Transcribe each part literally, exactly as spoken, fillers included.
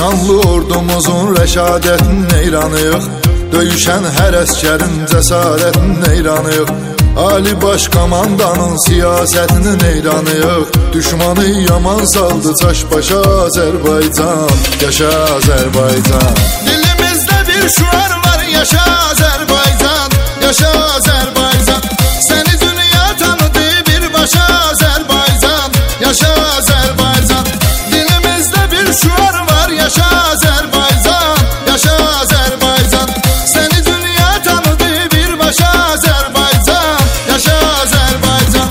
Şanlı ordumuzun rəşadətin eyranıyıq, döyüşən hər əskərin cəsarətin eyranıyıq. Ali baş komandanın siyasətinin eyranıyıq, düşmanı yaman saldı çaş başa Azərbaycan, yaşa Azərbaycan. Dilimizdə bir şuar var, yaşa Azərbaycan, yaşa Azərbaycan. Səni dünya tanıdı birbaşa Azərbaycan, yaşa Azərbaycan. Dilimizdə bir şuar var, yaşa Azərbaycan, yaşa Azərbaycan. Səni dünya tanıdı birbaşa Azərbaycan, yaşa Azərbaycan.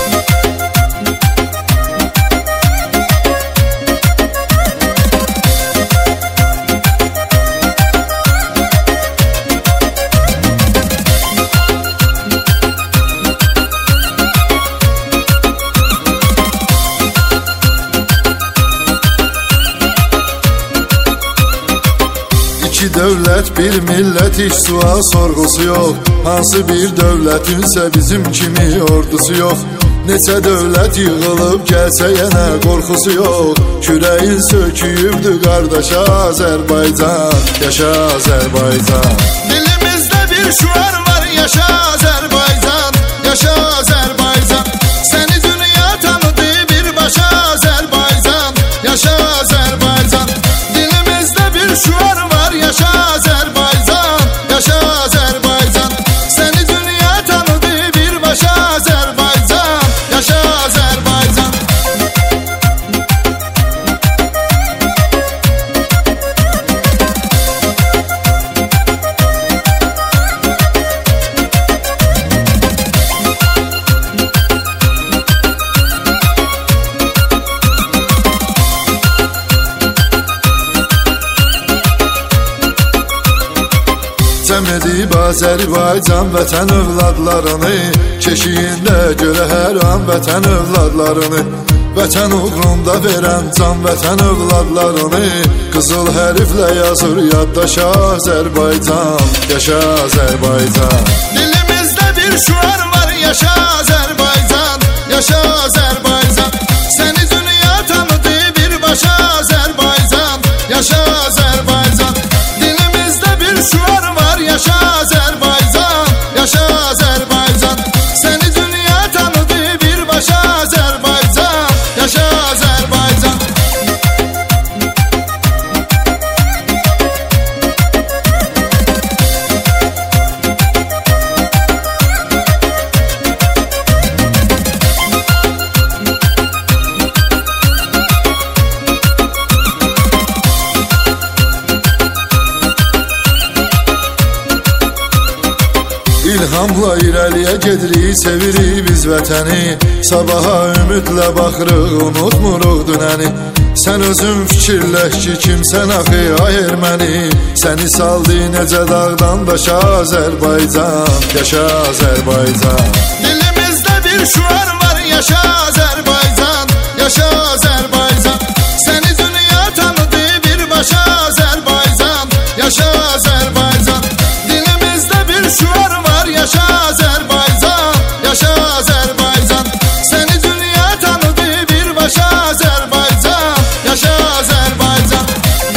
İki dövlət, bir millət, heç sual sorğusu yox. Hansı bir dövlətinsə bizim kimi ordusu yox. Neçə dövlət yığılıb gəlsə yenə qorxusu yox. Kürəyin söküyübdü qardaşa Azərbaycan, yaşa Azərbaycan. Dilimizdə bir şuar var, yaşa Azərbaycan, yaşa Azərbaycan. Səni dünya tanıdı birbaşa Azərbaycan, yaşa Azərbaycan. Dilimizdə bir şuar var, yaşa Azərbaycan, yaşa Azərbaycan. Səni dünya tanıdı birbaşa Azərbaycan, yaşa Azərbaycan. Cəm edib Azərbaycan vətən övladlarını, keşiyində görə hər an vətən övladlarını. Vətən uğrunda verən can vətən övladlarını, qızıl hərflə yazır yaddaşa Azərbaycan, yaşa Azərbaycan. Dilimizdə bir şuar var, yaşa Azərbaycan, yaşa Azərbaycan. Səni dünya tanıdı birbaşa Azərbaycan, yaşa Azərbaycan. Dilimizdə bir şuar var, yaşa Azərbaycan, yaşa Azərbaycan. Səni dünya tanıdı birbaşa Azərbaycan, yaşa Azərbaycan. İlhamla irəliyə gedirik, sevirik biz vətəni. Sabaha ümidlə baxırıq, unutmuruq dünəni. Sən özün fikirləş ki, kimsən axı ay erməni. Səni saldı necə dağdan daşa Azərbaycan, yaşa Azərbaycan. Dilimizdə bir şuar var, yaşa Azərbaycan, yaşa Azərbaycan. Səni dünya tanıdı birbaşa Azərbaycan, yaşa Azərbaycan. Dilimizdə bir şuar var, yaşa Azərbaycan, yaşa Azərbaycan. Səni dünya tanıdı birbaşa Azərbaycan, yaşa Azərbaycan.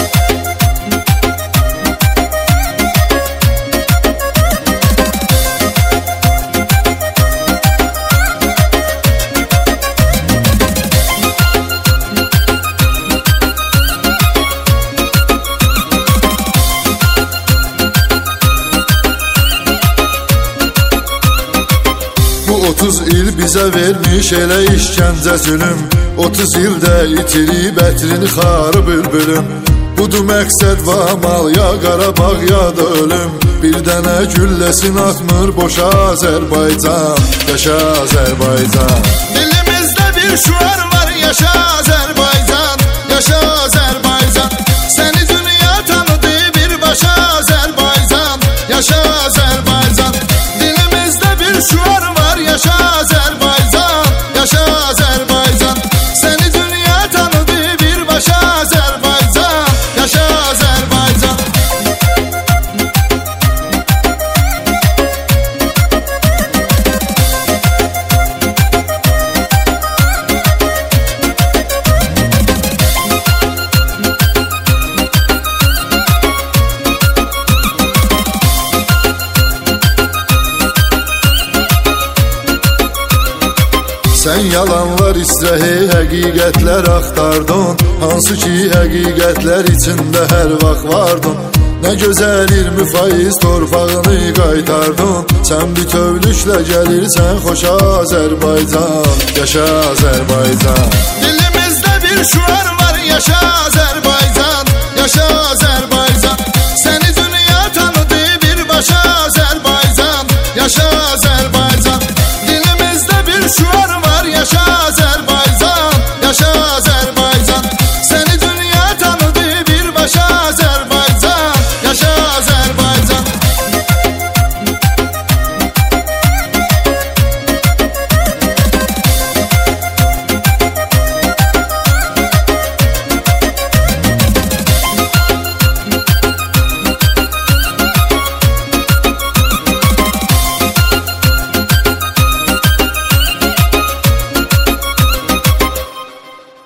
otuz il bizə vermiş elə işgəncə zülüm. otuz ildə itirib ətrini xarı bülbülüm. Budur məqsəd və amal, ya Qarabağ ya da ölüm. Bir dənə gülləsin atmır boşa Azərbaycan, yaşa Azərbaycan. Dilimizdə bir şuar var, yaşa Azərbaycan, yaşa Azərbaycan. Səni dünya tanıdı birbaşa Azərbaycan, yaşa Azərbaycan. Dilimizdə bir şuar var, yaşa Azərbaycan, yaşa Azərbaycan. Səni dünya tanıdı birbaşa Azərbaycan, yaşa Azərbaycan. Sən yalanlar istəhi, həqiqətlər axtardın. Hansı ki həqiqətlər içində hər vaxt vardın. Nə gözəl iyirmi faiz torpağını qaytardın. Sən bütövlüklə gəlirsən xoşa Azərbaycan. Yaşa Azərbaycan. Dilimizdə bir şüar var, yaşa Azərbaycan. Yaşa Azərbaycan.